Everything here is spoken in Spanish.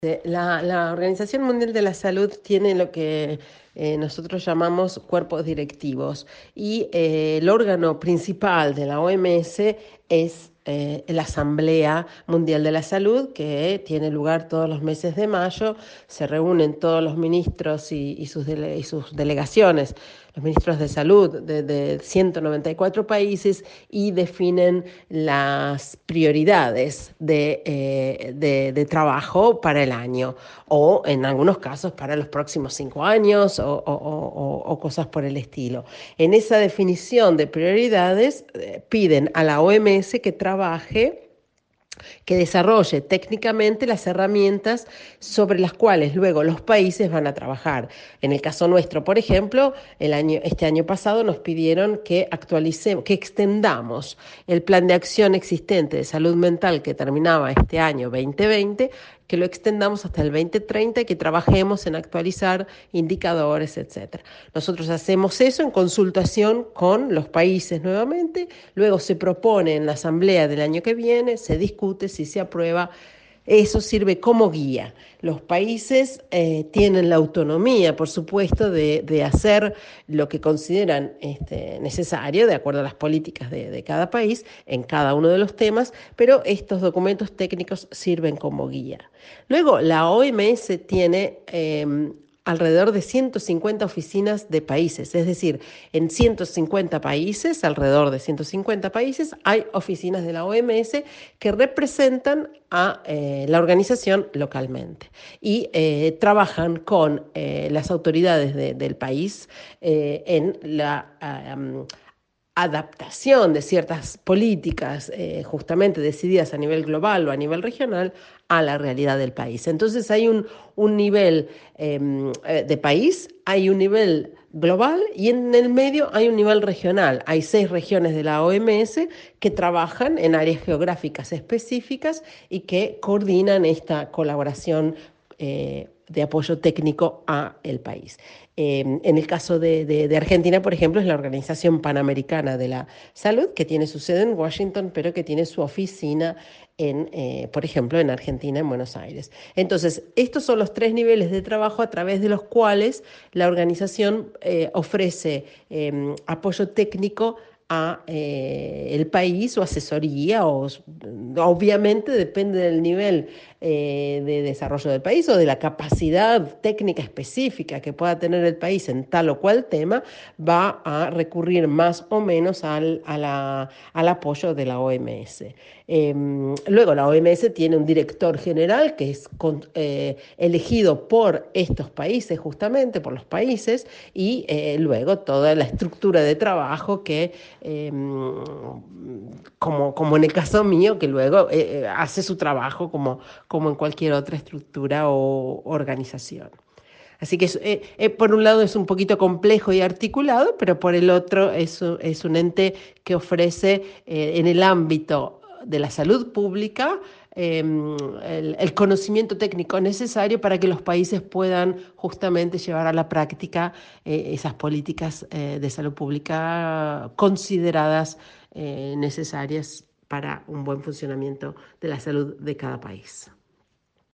La Organización Mundial de la Salud tiene lo que nosotros llamamos cuerpos directivos y el órgano principal de la OMS es la Asamblea Mundial de la Salud, que tiene lugar todos los meses de mayo. Se reúnen todos los ministros y sus delegaciones, los ministros de salud de 194 países, y definen las prioridades de trabajo para el año, o en algunos casos para los próximos 5 años, o cosas por el estilo. En esa definición de prioridades piden a la OMS que desarrolle técnicamente las herramientas sobre las cuales luego los países van a trabajar. En el caso nuestro, por ejemplo, este año pasado nos pidieron que actualicemos, que extendamos el plan de acción existente de salud mental que terminaba este año 2020, que lo extendamos hasta el 2030 y que trabajemos en actualizar indicadores, etcétera. Nosotros hacemos eso en consultación con los países nuevamente, luego se propone en la asamblea del año que viene, se discute, si se aprueba. Eso sirve como guía. Los países tienen la autonomía, por supuesto, de hacer lo que consideran necesario, de acuerdo a las políticas de cada país, en cada uno de los temas, pero estos documentos técnicos sirven como guía. Luego, la OMS tiene alrededor de 150 oficinas de países, es decir, en 150 países, alrededor de 150 países, hay oficinas de la OMS que representan a la organización localmente y trabajan con las autoridades del país en la adaptación de ciertas políticas justamente decididas a nivel global o a nivel regional a la realidad del país. Entonces hay un nivel de país, hay un nivel global y en el medio hay un nivel regional. Hay 6 regiones de la OMS que trabajan en áreas geográficas específicas y que coordinan esta colaboración de apoyo técnico a el país. En el caso de Argentina, por ejemplo, es la Organización Panamericana de la Salud, que tiene su sede en Washington, pero que tiene su oficina por ejemplo, en Argentina, en Buenos Aires. Entonces, estos son los 3 niveles de trabajo a través de los cuales la organización ofrece apoyo técnico a el país, o asesoría, o obviamente depende del nivel de desarrollo del país o de la capacidad técnica específica que pueda tener el país en tal o cual tema, va a recurrir más o menos al apoyo de la OMS. Luego la OMS tiene un director general que es elegido por estos países, justamente por los países, y luego toda la estructura de trabajo que como en el caso mío, que luego hace su trabajo como en cualquier otra estructura o organización. Así que por un lado es un poquito complejo y articulado, pero por el otro es un ente que ofrece en el ámbito de la salud pública el conocimiento técnico necesario para que los países puedan justamente llevar a la práctica esas políticas de salud pública consideradas necesarias para un buen funcionamiento de la salud de cada país.